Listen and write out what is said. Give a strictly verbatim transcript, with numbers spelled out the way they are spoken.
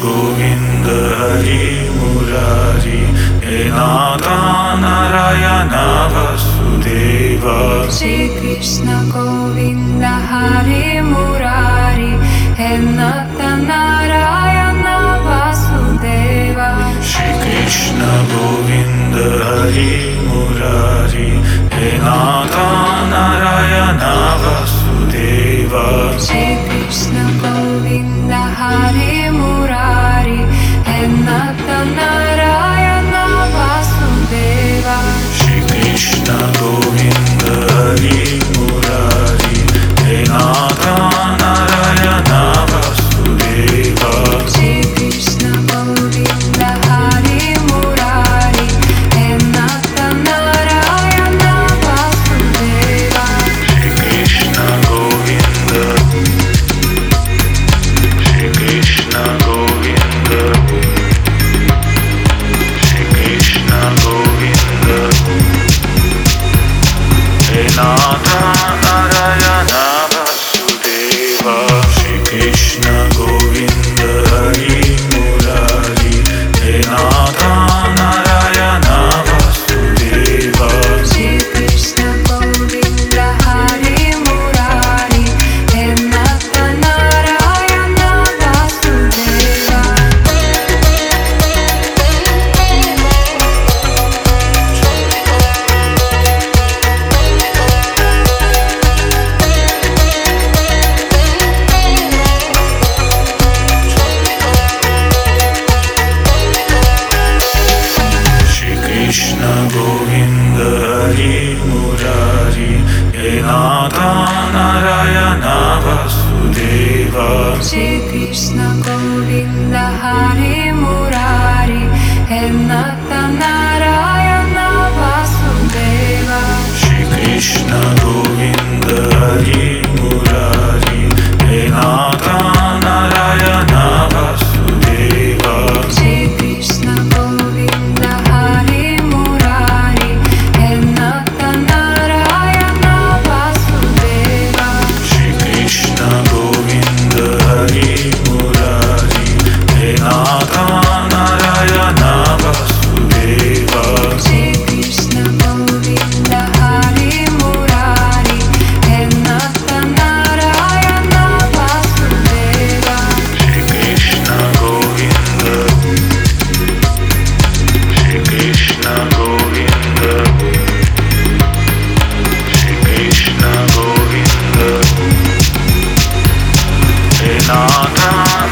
Govind Hari Murari He Nata Narayana Vasudeva Shri Krishna Govinda Hari Murari He Nata Narayana Vasudeva Shri Krishna Govind Hari Murari He Nata Narayana Vasudeva Shri Krishna Govinda Hari Murari He Nata Narayana Vasudeva Shri Krishna Govind Hari Murari He Nata Narayana Vasudeva Shri Krishna Govinda Hari Murari He Nata Narayana Vasudeva Shri Krishna Govind Shri Krishna Govind Shri Krishna Govind He Nata Narayana Vasudeva Shri Krishna Govind Hari Murari He Nata Narayana Vasudeva Shri Krishna Govinda Hari Murari He Nata Narayana Vasudeva Shri Krishna Govind Hari Murari He Nata Narayana Vasudeva Shri Krishna Govinda Hari Murari He Nata Narayana Vasudeva Shri Krishna Govind Hari Murari He Nata Narayana Vasudeva Shri Krishna Govinda Hari Murari He Nata Narayana Vasudeva Shri Krishna Govind Hari Murari He Nata Narayana Vasudeva Shri Krishna Govinda Hari Murari He Nata Narayana Vasudeva Shri Krishna Govind Shri Krishna Govind Shri Krishna Govind He Nata